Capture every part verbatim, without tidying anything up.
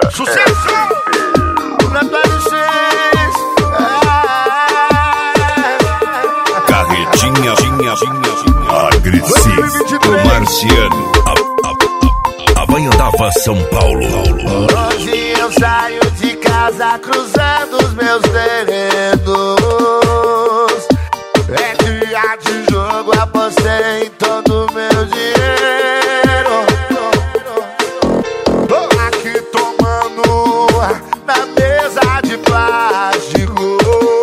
Sucesso! Na Carretinha, tinha, tinha, agressivo. O Marciano, a, a, a Havaianava São Paulo. Hoje eu saio de casa cruzando os meus dedos. É dia de jogo, apostei em todo o meu dinheiro. Tô aqui tomando na mesa de plástico.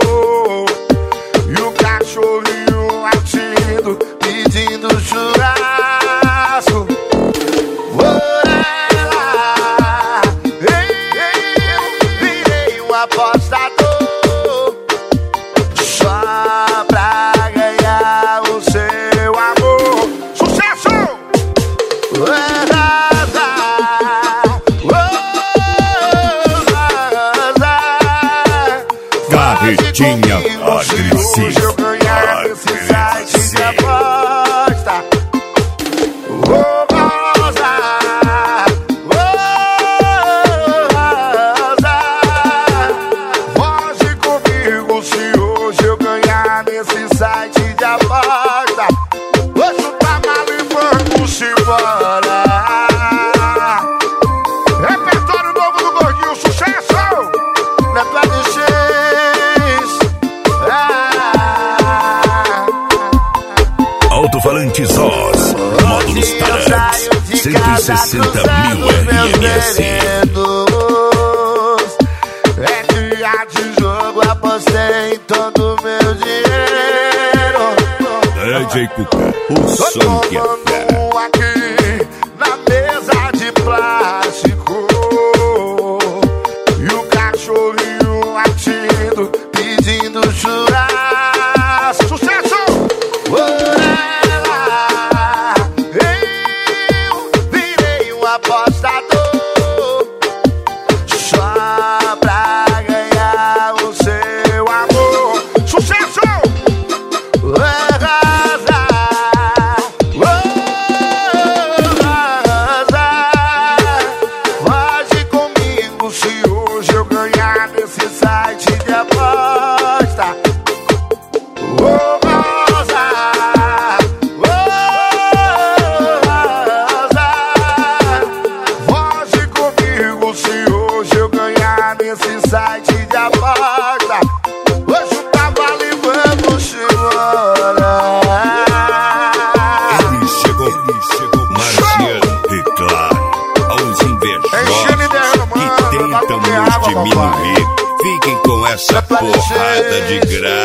E o cachorrinho latindo, pedindo churrasco. Por ela, eu virei um apostador, só pra ganhar o seu amor. Sucesso! Carretinha agressiva. Eu ganhar esse site de aposta. Oh, Rosa, oh, Rosa, foge comigo se hoje eu ganhar nesse site de aposta. Hoje tá mal e vamos embora. Repertório novo do Gordinho, sucesso! Na tua de X. Ah. Alto-falante Zós, módulos Tarantes, cento e sessenta mil R M S. É dia de jogo, apostei em todo o meu dinheiro. D J Cuca, o som que é tomando aqui na mesa de plástico. E o cachorrinho latindo, pedindo churrasco. Sucesso! Por ela, eu virei um apostador, só pra ganhar o seu amor. Sucesso! Rosa, Rosa, foge comigo se hoje eu ganhar nesse site de aposta. Oh, Rosa, oh, Rosa, foge comigo se hoje eu ganhar nesse site de aposta. Hoje o cavalo e vamos embora. Ele chegou, ele chegou, Marciano, e claro, aos invejosos que tentam nos diminuir, fiquem com essa porrada de graça.